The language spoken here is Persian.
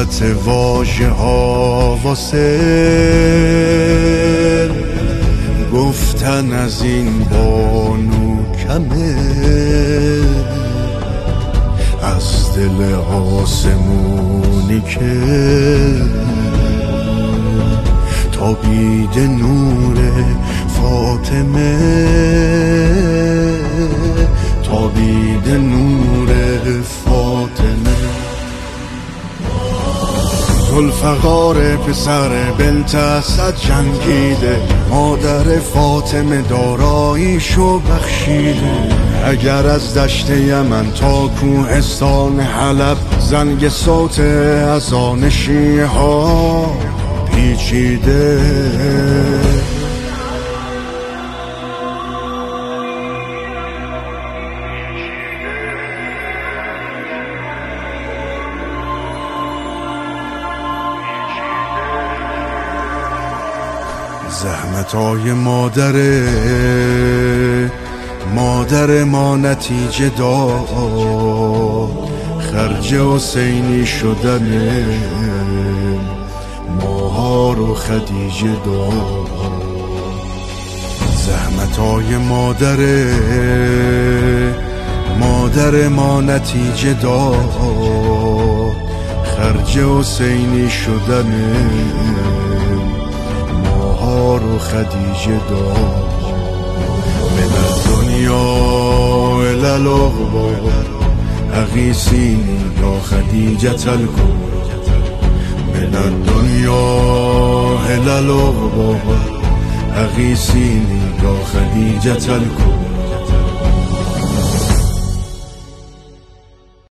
صحبت واژه ها واسه گفتن از این بانو کمه، از دل آسمونی که تابید نور فاطمه، تابید نور فاطمه. ذوالفقار پسر بنت اسد جنگیده، مادر فاطمه داراییشو بخشیده. اگر از دشت یمن تا کوهستان حلب زنگ صوت اذان شیعه ها پیچیده، زحمتای مادر ما نتیجه داد، خرج حسینی شدن ماها رو خدیجه داد. زحمتای مادر ما نتیجه داد، خرج حسینی شدن ماها رو خدیجه داد. من الدنیا الی العقبی اغیثینی یا خدیجة الکبری، من الدنیا الی العقبی اغیثینی یا خدیجة الکبری.